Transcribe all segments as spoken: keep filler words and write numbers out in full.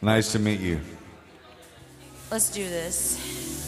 Nice to meet you. Let's do this.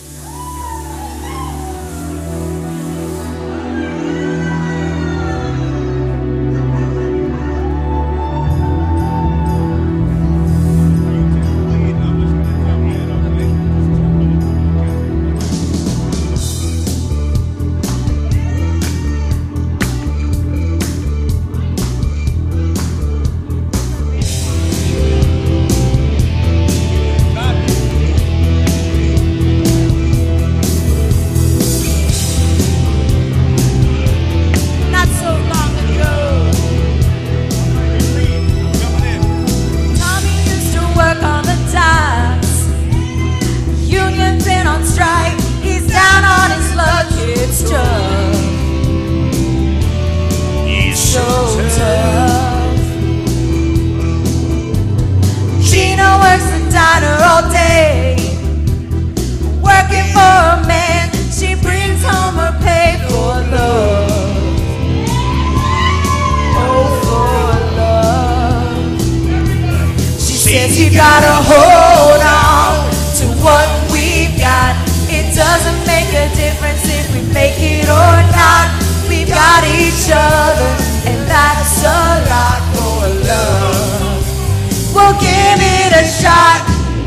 You gotta hold on to what we've got. It doesn't make a difference if we make it or not. We've got each other, and that's a lot for love. We'll give it a shot.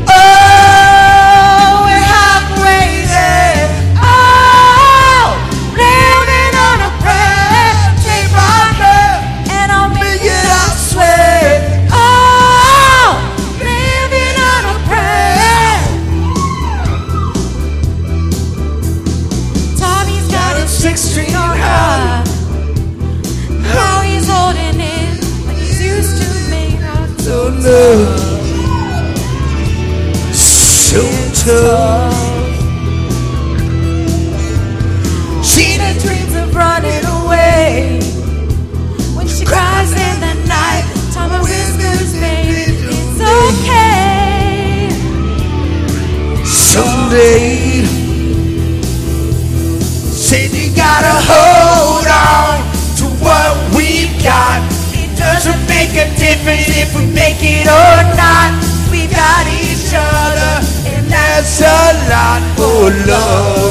Oh, we're halfway there. Oh, living on a prayer. Take my love, and I'll make it, I swear. Six-string on high. Now he's holding it like he's used to me. So love, so tough. Gina dreams of running away. When she cries in the night, Tama whispers, baby, it's okay. Someday, said you gotta hold on to what we've got. It doesn't make a difference if we make it or not. We've got each other, and that's a lot for love.